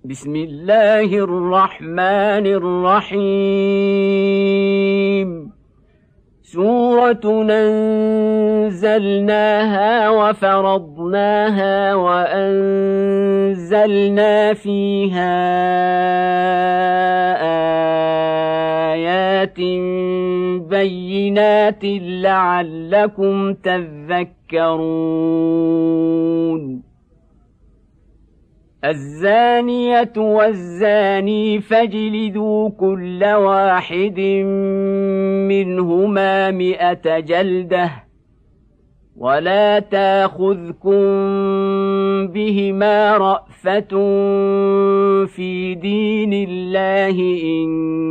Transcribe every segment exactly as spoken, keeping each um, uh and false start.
بسم الله الرحمن الرحيم سورة أنزلناها وفرضناها وأنزلنا فيها آيات بينات لعلكم تذكرون الزانية والزاني فاجلدوا كل واحد منهما مئة جلدة ولا تاخذكم بهما رأفة في دين الله إن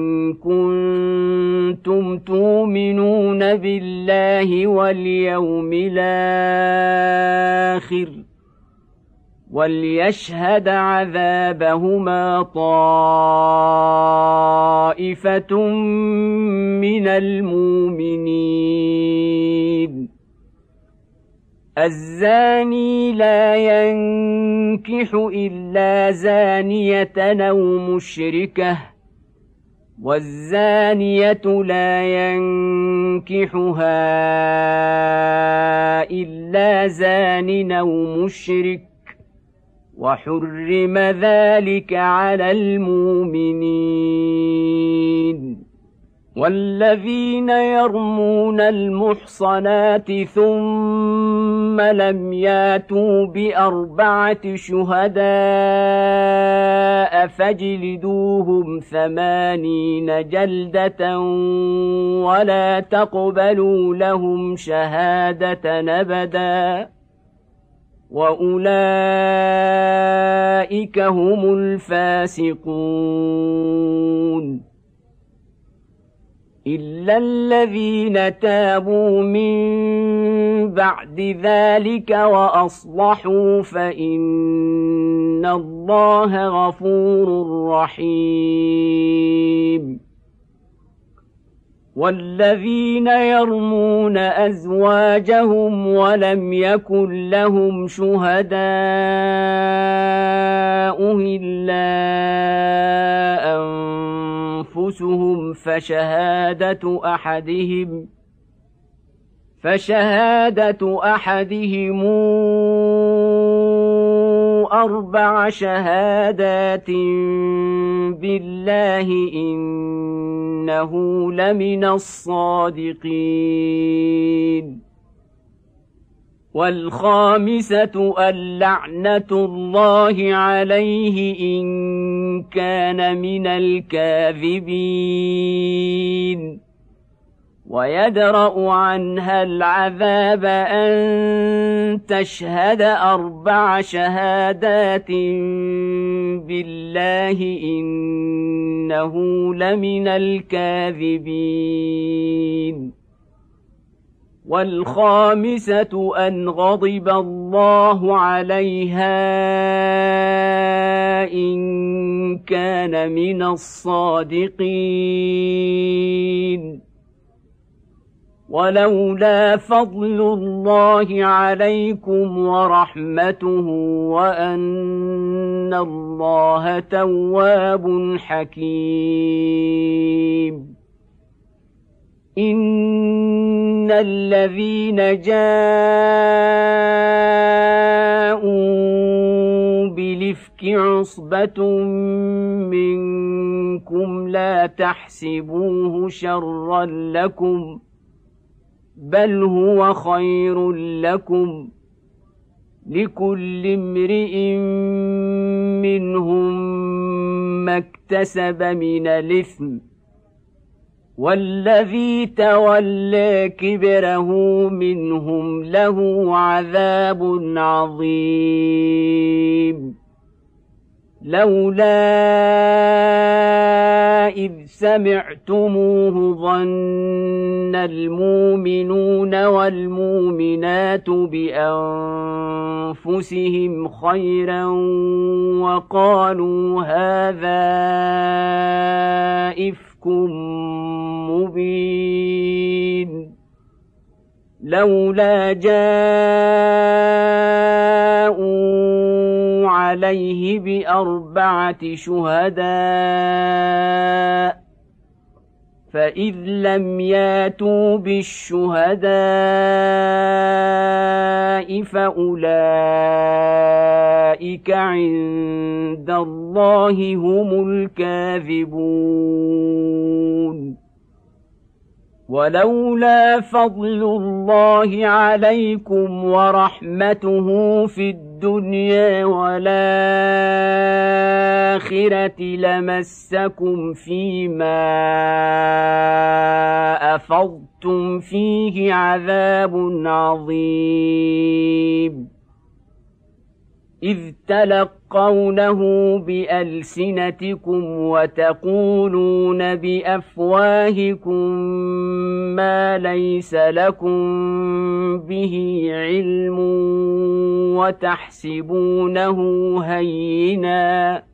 كنتم تؤمنون بالله واليوم الآخر وليشهد عذابهما طائفة من المؤمنين الزاني لا ينكح إلا زانية أو مشركة والزانية لا ينكحها إلا زان أو مشرك وحرم ذلك على المؤمنين والذين يرمون المحصنات ثم لم ياتوا بأربعة شهداء فاجلدوهم ثمانين جلدة ولا تقبلوا لهم شهادة أبدا وأولئك هم الفاسقون إلا الذين تابوا من بعد ذلك وأصلحوا فإن الله غفور رحيم والذين يرمون أزواجهم ولم يكن لهم شهداء إلا أنفسهم فشهادة أحدهم فشهادة أحدهم أربع شهادات بالله إنه لمن الصادقين والخامسة اللعنة الله عليه إن كان من الكاذبين ويدرأ عنها العذاب أن تشهد أربع شهادات بالله إنه لمن الكاذبين والخامسة أن غضب الله عليها إن كان من الصادقين ولولا فضل الله عليكم ورحمته وأن الله تواب حكيم إن الذين جاءوا بالإفك عصبة منكم لا تحسبوه شرا لكم بل هو خير لكم لكل امرئ منهم ما اكتسب من الإثم والذي تولى كبره منهم له عذاب عظيم لولا إذ سمعتموه ظن المؤمنون والمؤمنات بأنفسهم خيرا وقالوا هذا إفك مبين لولا جاءوا عليه بأربعة شهداء فإذ لم ياتوا بالشهداء فأولئك عند الله هم الكاذبون ولولا فضل الله عليكم ورحمته في الدنيا والآخرة لمسكم فيما أفضتم فيه عذاب عظيم إذ تلقونه بألسنتكم وتقولون بأفواهكم ما ليس لكم به علم وتحسبونه هينا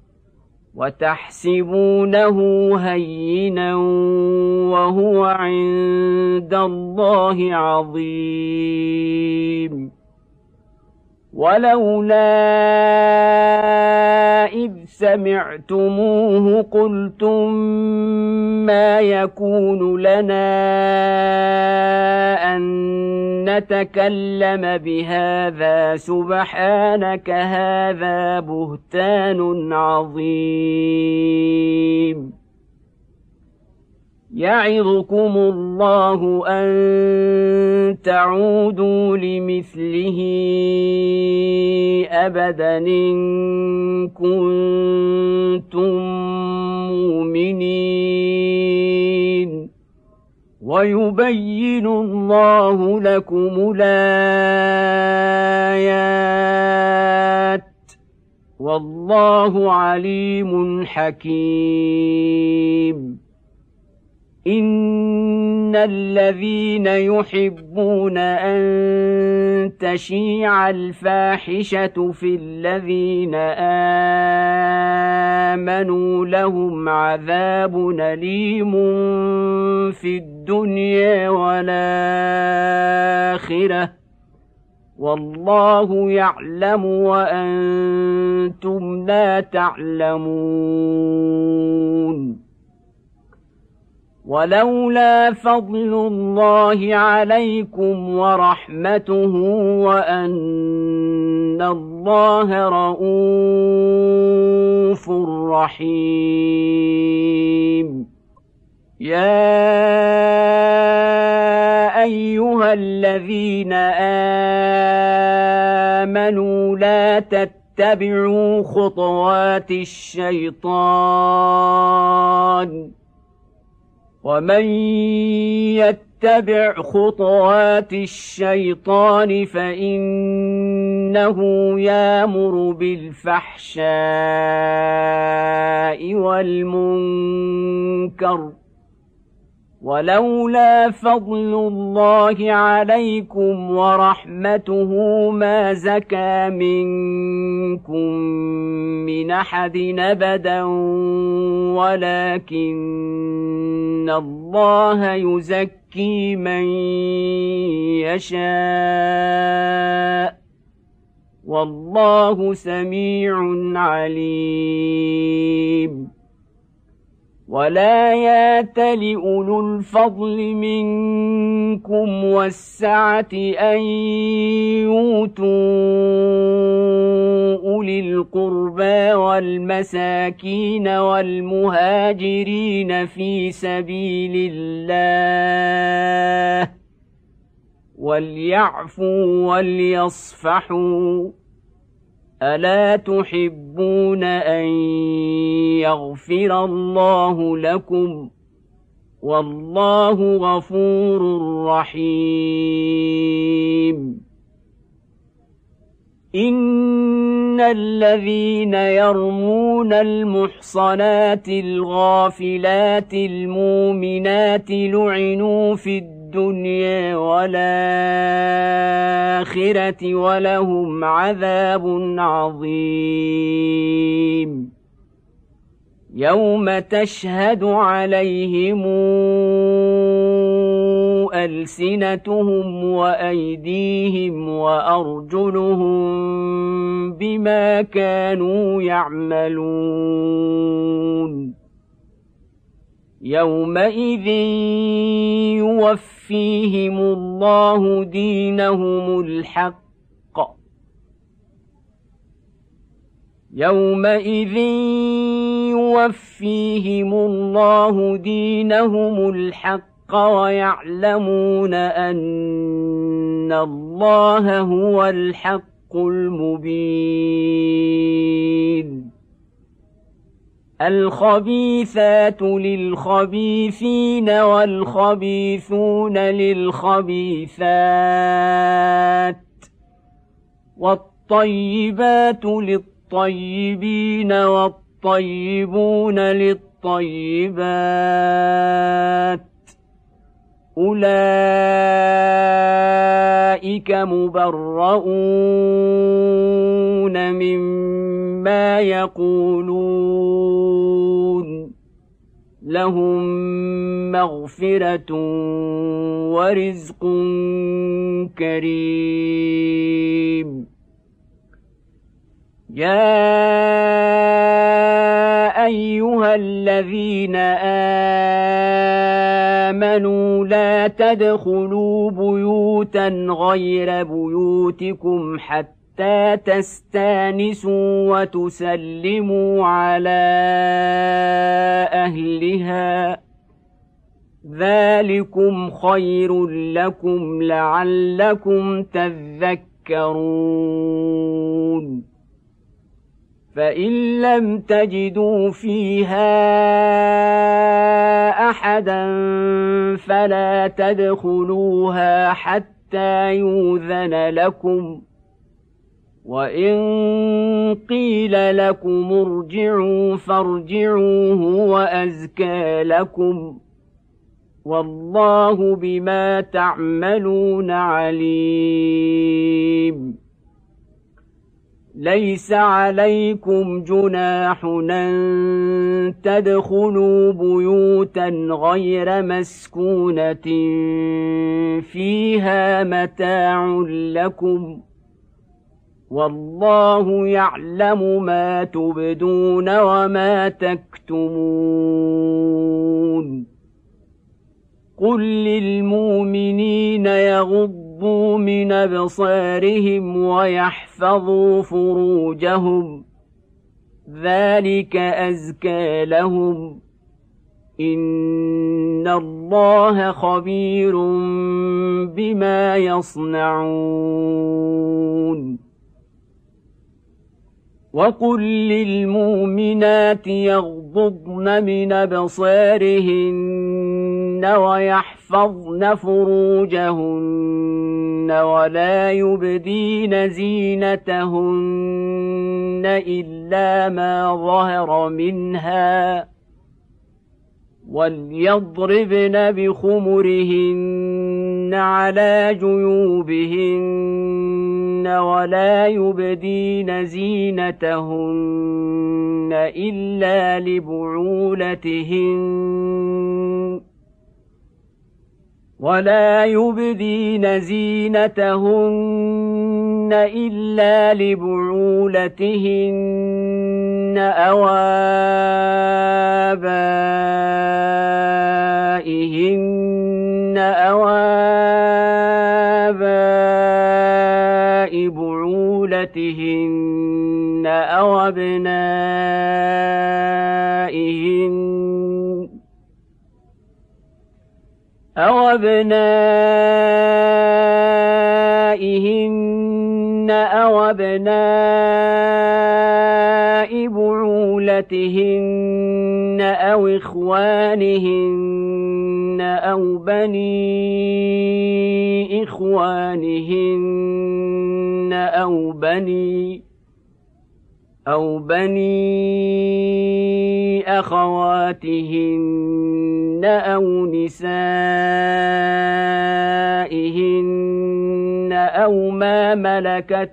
وتحسبونه هينا وهو عند الله عظيم ولولا إذ سمعتموه قلتم ما يكون لنا أن نتكلم بهذا سبحانك هذا بهتان عظيم يعظكم الله أن تعودوا لمثله أبدا إن كنتم مؤمنين ويبين الله لكم الآيات والله عليم حكيم إن الذين يحبون أن تشيع الفاحشة في الذين آمنوا لهم عذاب أليم في الدنيا والآخرة والله يعلم وأنتم لا تعلمون ولولا فضل الله عليكم ورحمته وأن الله رءوف رحيم يا أيها الذين آمنوا لا تتبعوا خطوات الشيطان ومن يتبع خطوات الشيطان فإنه يأمر بالفحشاء والمنكر ولولا فضل الله عليكم ورحمته ما زكى منكم من أحد أبدا ولكن الله يزكي من يشاء والله سميع عليم ولا يأتل أولو الفضل منكم والسعة أن يؤتوا أولي القربى والمساكين والمهاجرين في سبيل الله وليعفوا وليصفحوا ألا تحبون أن يغفر الله لكم والله غفور رحيم إن الذين يرمون المحصنات الغافلات المؤمنات لعنوا في الدنيا والآخرة ولهم عذاب عظيم يوم تشهد عليهم ألسنتهم وأيديهم وأرجلهم بما كانوا يعملون يومئذ يوفيهم الله دينهم الحق يومئذ يوفيهم الله دينهم الحق ويعلمون أن الله هو الحق المبين الخبيثات للخبيثين والخبيثون للخبيثات والطيبات للطيبين والطيبون للطيبات أولئك مبرؤون مما يقولون لهم مغفرة ورزق كريم يا أيها الذين آمنوا لا تدخلوا بيوتا غير بيوتكم حتى تستانسوا وتسلموا على أهلها ذلكم خير لكم لعلكم تذكرون فإن لم تجدوا فيها أحدا فلا تدخلوها حتى يؤذن لكم وإن قيل لكم ارجعوا فارجعوا هو أزكى لكم والله بما تعملون عليم ليس عليكم جناح أن تدخلوا بيوتا غير مسكونة فيها متاع لكم والله يعلم ما تبدون وما تكتمون قل للمؤمنين يغضوا من أبصارهم ويحفظوا فروجهم ذلك أزكى لهم إن الله خبير بما يصنعون وقل للمؤمنات يغضضن من أبصارهن ويحفظن فروجهن ولا يبدين زينتهن إلا ما ظهر منها وليضربن بخمرهن على جيوبهن ولا يبدين زينتهن إلا لبعولتهن ولا يبدين زينتهن إلا لبعولتهن أو آبائهن أو آباء بعولتهن أو أبنائهن أو أبنائهن أو أبناء بعولتهن أو إخوانهن أو بني إخوانهن أو بني أو بني أخواتهن أو نسائهن أو ما ملكت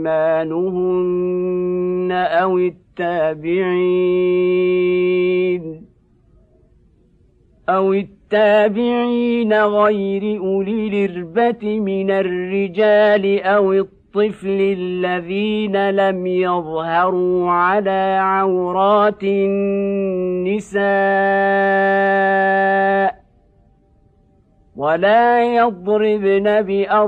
أيمانهن أو التابعين أو التابعين غير أولي الإربة من الرجال أو الطفل الذين لم يظهروا على عورات النساء ولا يضربن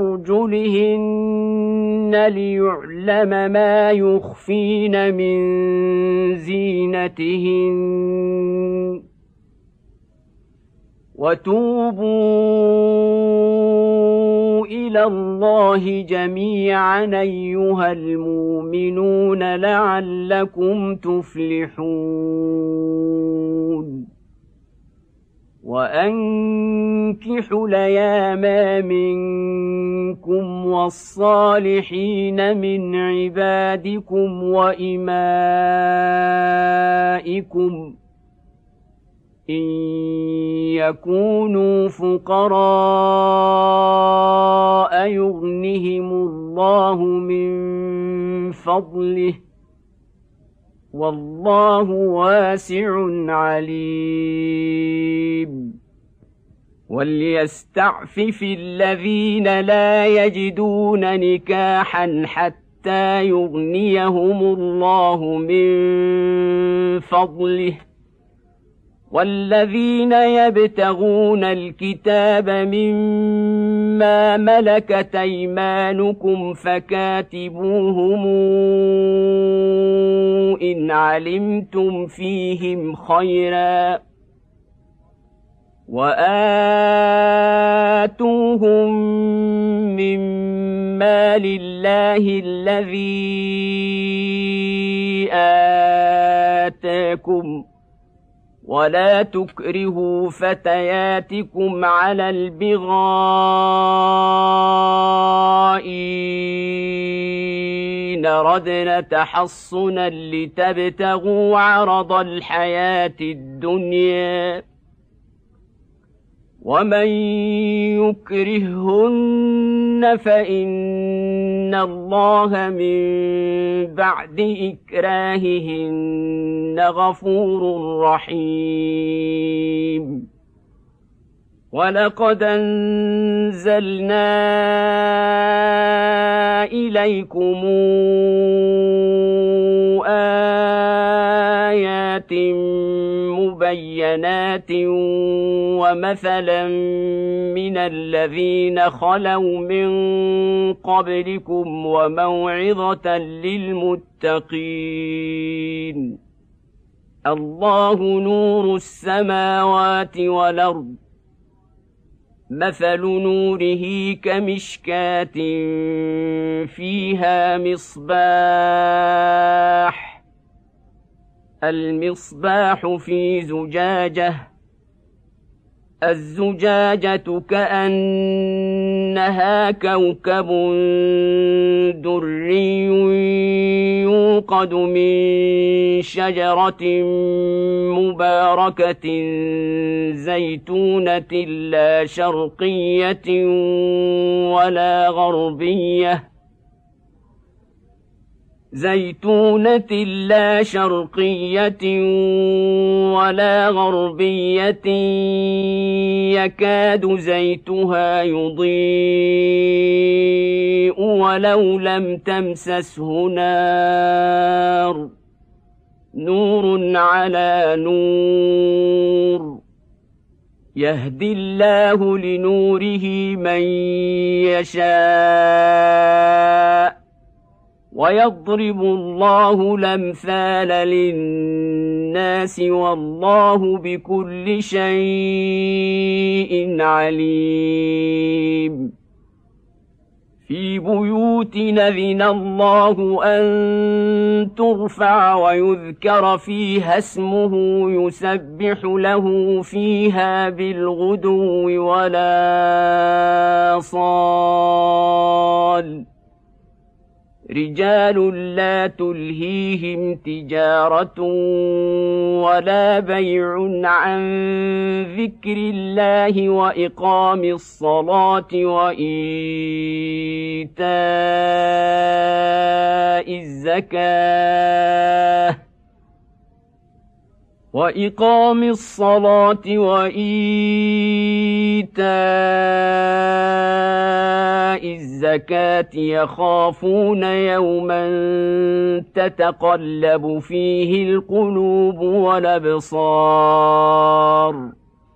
بأرجلهن ليعلم ما يخفين من زينتهن وتوبوا إلى الله جميعا أيها المؤمنون لعلكم تفلحون وأنكحوا الأيام منكم والصالحين من عبادكم وإمائكم إن يكونوا فقراء يغنهم الله من فضله والله واسع عليم وليستعفف الذين لا يجدون نكاحا حتى يغنيهم الله من فضله والذين يبتغون الكتاب مما ملكت أيمانكم فكاتبوهم إن علمتم فيهم خيرا وآتوهم مما لله الذي آتاكم ولا تكرهوا فتياتكم على البغاء إن ردن تحصنا لتبتغوا عرض الحياة الدنيا ومن يكرههن فإن الله من بعد إكراههن غفور رحيم ولقد أنزلنا إليكم آيات مبينات ومثلا من الذين خلوا من قبلكم وموعظة للمتقين الله نور السماوات والأرض مثل نوره كمشكاة فيها مصباح المصباح في زجاجة الزجاجة كأنها كوكب دري يوقد من شجرة مباركة زيتونة لا شرقية ولا غربية زيتونة لا شرقية ولا غربية يكاد زيتها يضيء ولو لم تمسسه نار نور على نور يهدي الله لنوره من يشاء ويضرب الله الأمثال للناس والله بكل شيء عليم في بيوت أذن الله أن ترفع ويذكر فيها اسمه يسبح له فيها بالغدو ولا صال رجال لا تلهيهم تجارة ولا بيع عن ذكر الله وإقام الصلاة وإيتاء الزكاة وإقام الصلاة وإيتاء الزكاة يخافون يوما تتقلب فيه القلوب والأبصار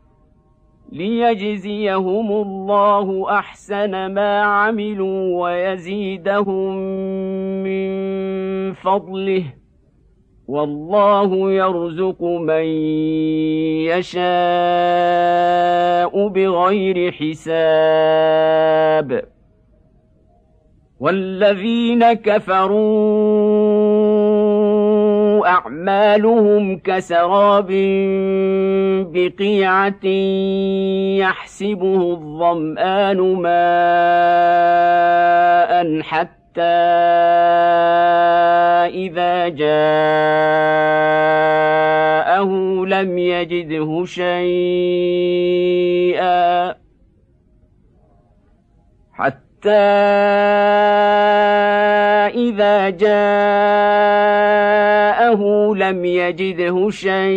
ليجزيهم الله أحسن ما عملوا ويزيدهم من فضله والله يرزق من يشاء بغير حساب والذين كفروا أعمالهم كسراب بقيعة يحسبه الظمآن ماء حتى إذا جاءه لم يجده شيئا حتى إذا جاءه لم يجده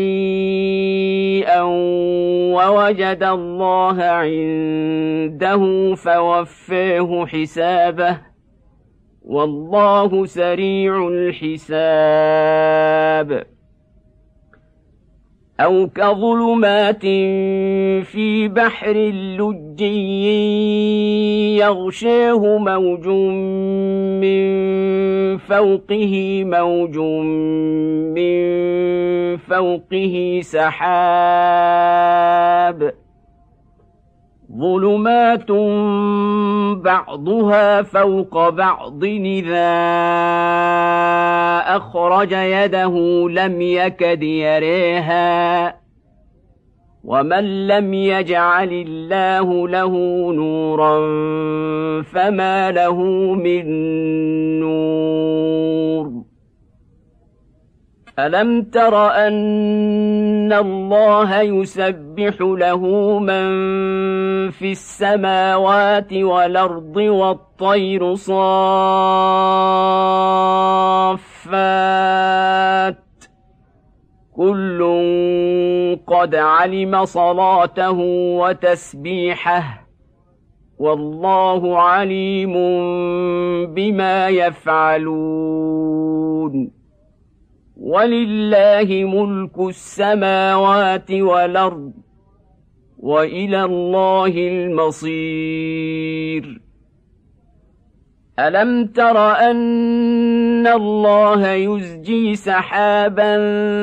شيئا ووجد الله عنده فوفاه حسابه والله سريع الحساب أو كظلمات في بحر لجي يغشاه موج من فوقه موج من فوقه سحاب ظلمات بعضها فوق بعض إذا أخرج يده لم يكد يريها ومن لم يجعل الله له نورا فما له من نور ألم تر أن الله يسبح له من في السماوات والأرض والطير صافات كل قد علم صلاته وتسبيحه والله عليم بما يفعلون ولله ملك السماوات والأرض وإلى الله المصير ألم تر أن الله يزجي سحابا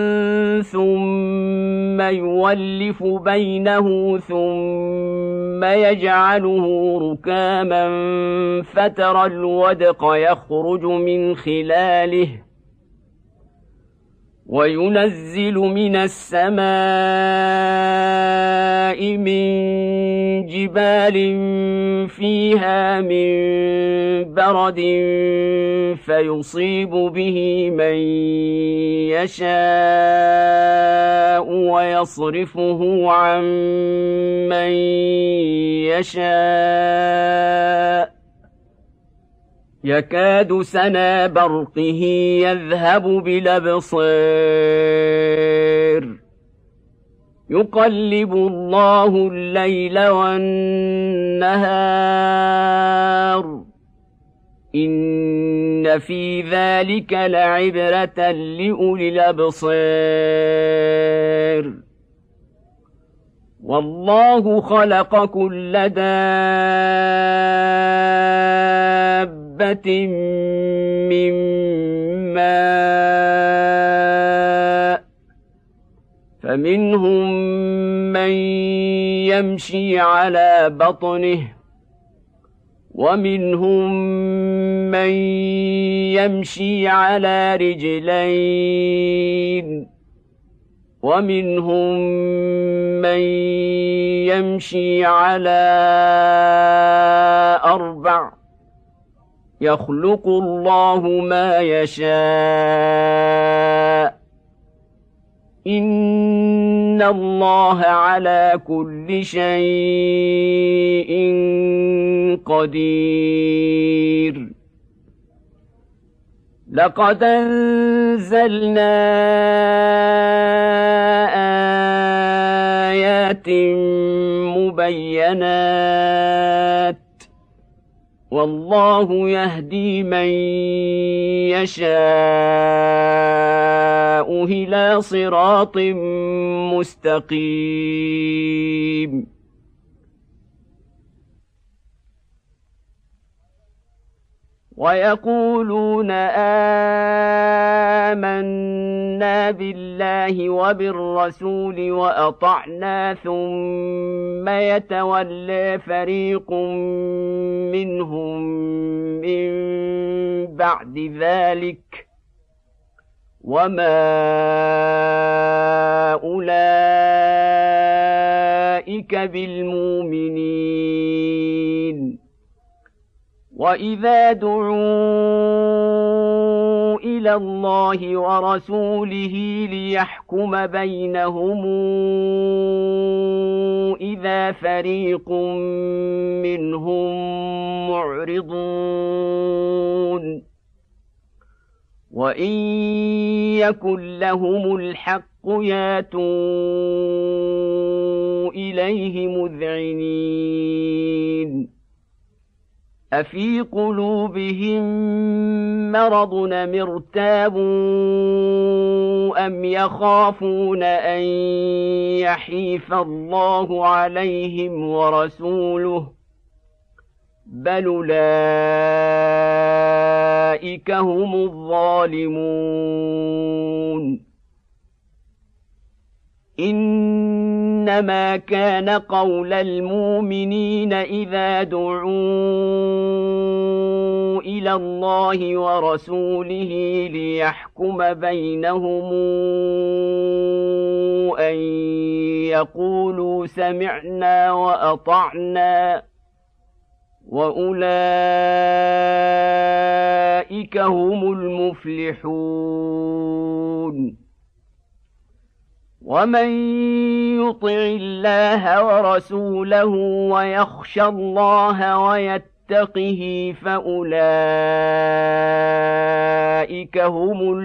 ثم يولف بينه ثم يجعله ركاما فترى الودق يخرج من خلاله وينزل من السماء من جبال فيها من برد فيصيب به من يشاء ويصرفه عن من يشاء يكاد سنا برقه يذهب بالأبصار يقلب الله الليل والنهار إن في ذلك لعبرة لأولي الأبصار والله خلق كل دابة من ماء فمنهم من يمشي على بطنه ومنهم من يمشي على رجلين ومنهم من يمشي على أربع يخلق الله ما يشاء إن الله على كل شيء قدير لقد أنزلنا بالبينات والله يهدي من يشاء إلى صراط مستقيم ويقولون آمنا بالله وبالرسول وأطعنا ثم يتولى فريق منهم من بعد ذلك وما أولئك بالمؤمنين وإذا دعوا إلى الله ورسوله ليحكم بينهم إذا فريق منهم معرضون وإن يكن لهم الحق ياتوا إليه مذعنين أفي قلوبهم مرض أم ارتابوا أم يخافون أن يحيف الله عليهم ورسوله بل أولئك هم الظالمون إنما كان قول المؤمنين إذا دعوا إلى الله ورسوله ليحكم بينهم أن يقولوا سمعنا وأطعنا وأولئك هم المفلحون ومن يطع الله ورسوله ويخشى الله ويتقه فأولئك هم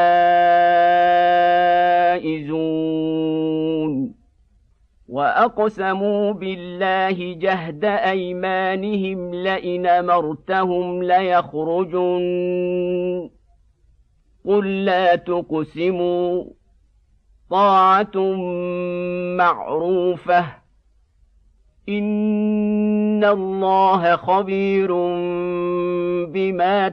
الفائزون وأقسموا بالله جهد أيمانهم لئن أمرتهم ليخرجن قل لا تقسموا طاعة معروفة إن الله خبير بما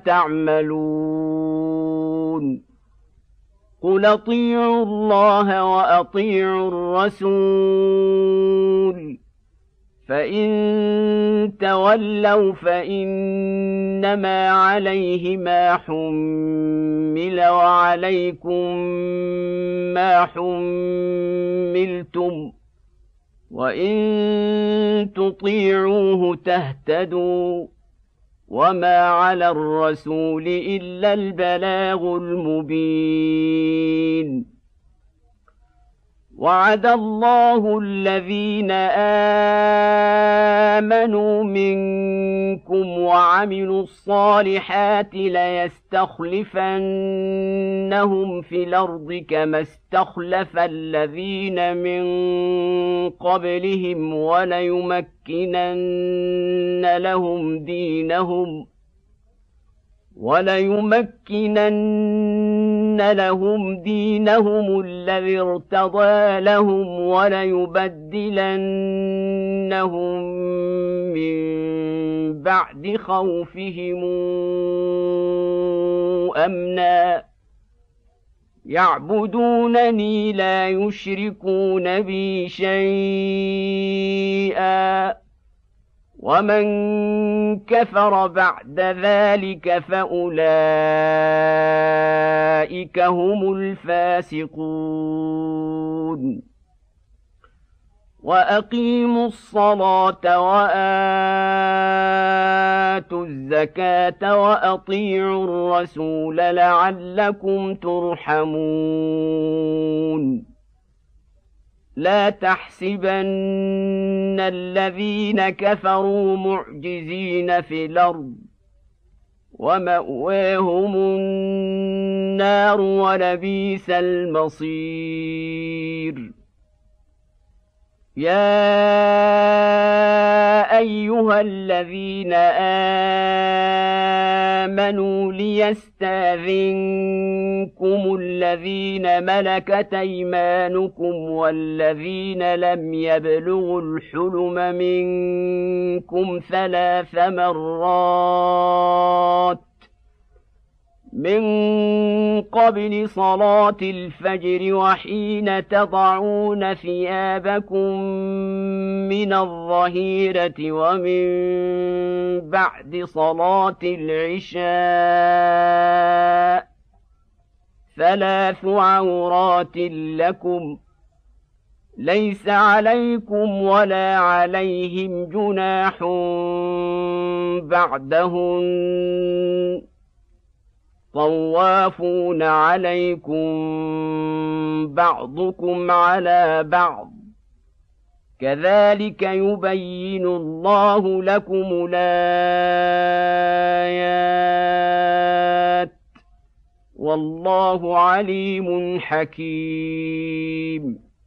تعملون قل أطيعوا الله وأطيعوا الرسول فإن تولوا فإنما عليه ما حمل وعليكم ما حملتم وإن تطيعوه تهتدوا وما على الرسول إلا البلاغ المبين وعد الله الذين آمنوا منكم وعملوا الصالحات ليستخلفنهم في الأرض كما استخلف الذين من قبلهم وليمكنن لهم دينهم وليمكنن لهم دينهم الذي ارتضى لهم وليبدلنهم من بعد خوفهم أمنا يعبدونني لا يشركون بي شيئا ومن كفر بعد ذلك فأولئك هم الفاسقون وأقيموا الصلاة وآتوا الزكاة وأطيعوا الرسول لعلكم ترحمون لا تحسبن الذين كفروا معجزين في الأرض ومأواهم النار ولبئس المصير يا أيها الذين آمنوا ليستأذنكم الذين ملكت أيمانكم والذين لم يبلغوا الحلم منكم ثلاث مرات من قبل صلاة الفجر وحين تضعون ثيابكم من الظهيرة ومن بعد صلاة العشاء ثلاث عورات لكم ليس عليكم ولا عليهم جناح بعدهن طوافون عليكم بعضكم على بعض كذلك يبين الله لكم الآيات والله عليم حكيم.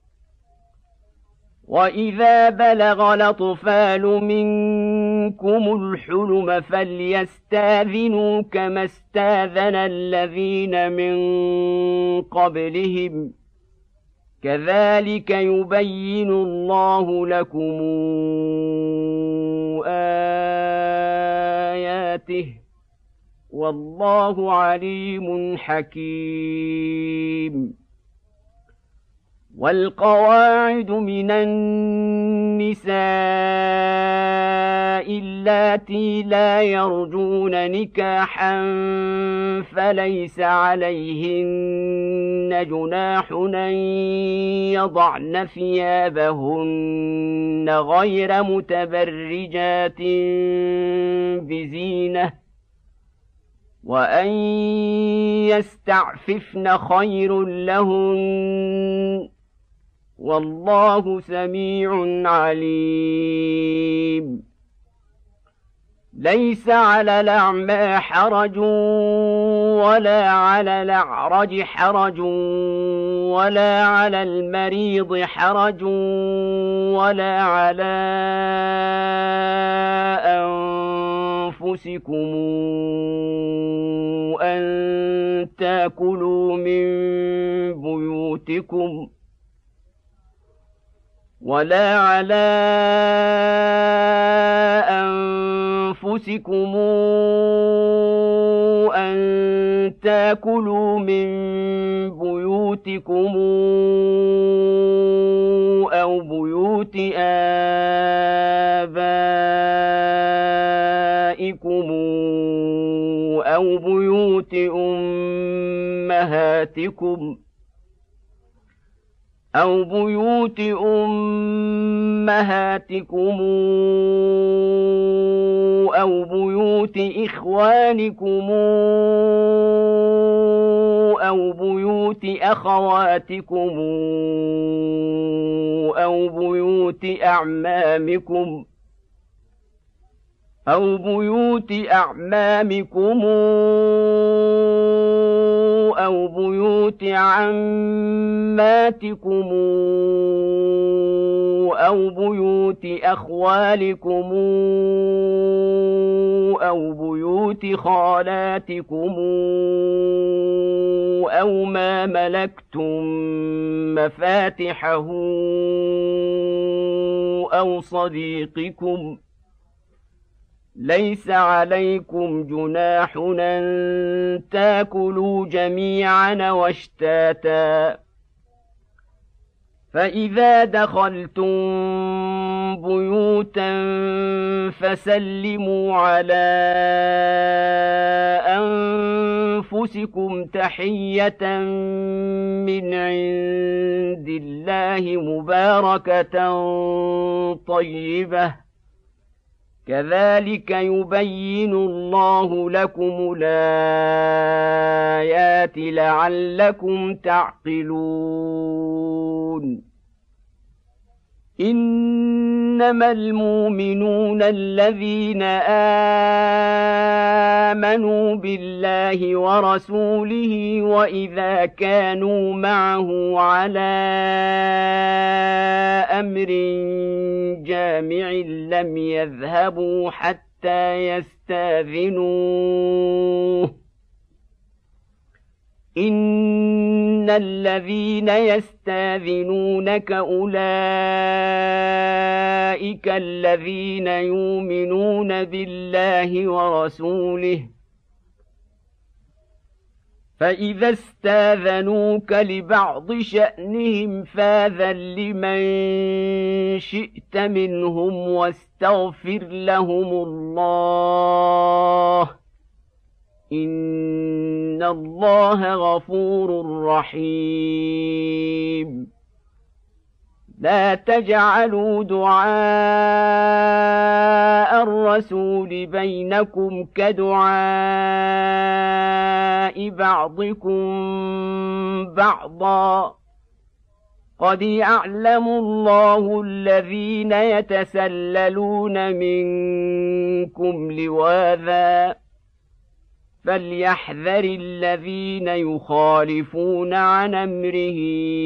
وإذا بلغ الأطفال منكم الحلم فليستأذنوا كما استأذن الذين من قبلهم كذلك يبين الله لكم آياته والله عليم حكيم. والقواعد من النساء اللاتي لا يرجون نكاحا فليس عليهن جناح أن يضعن ثيابهن غير متبرجات بزينة وأن يستعففن خير لهن والله سميع عليم. ليس على الأعمى حرج ولا على الأعرج حرج ولا على المريض حرج ولا على أنفسكم أن تأكلوا من بيوتكم ولا على أنفسكم أن تأكلوا من بيوتكم أو بيوت آبائكم أو بيوت أمهاتكم أو بيوت أمهاتكم أو بيوت إخوانكم أو بيوت أخواتكم أو بيوت أعمامكم أو بيوت أعمامكم أو بيوت عماتكم أو بيوت أخوالكم أو بيوت خالاتكم أو ما ملكتم مفاتحه أو صديقكم ليس عليكم جناح أن تأكلوا جميعا واشتاتا فإذا دخلتم بيوتا فسلموا على أنفسكم تحية من عند الله مباركة طيبة كذلك يبين الله لكم الآيات لعلكم تعقلون. إن إنما المؤمنون الذين آمنوا بالله ورسوله وإذا كانوا معه على أمر جامع لم يذهبوا حتى يستأذنوه إن الذين يستأذنونك أولئك الذين يؤمنون بالله ورسوله فإذا استاذنوك لبعض شأنهم فاذن لمن شئت منهم واستغفر لهم الله إن الله غفور رحيم لا تجعلوا دعاء الرسول بينكم كدعاء بعضكم بعضا قد يعلم الله الذين يتسللون منكم لواذا فليحذر الذين يخالفون عن أمره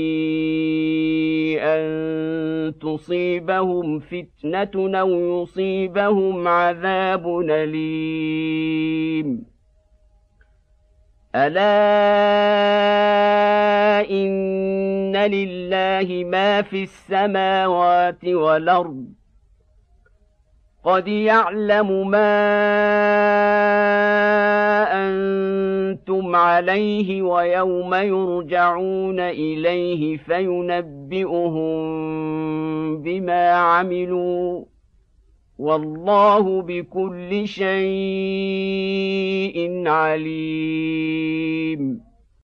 أن تصيبهم فتنة أو يصيبهم عذاب أليم ألا إن لله ما في السماوات والأرض قد يعلم ما أنتم عليه ويوم يرجعون إليه فينبئهم بما عملوا والله بكل شيء عليم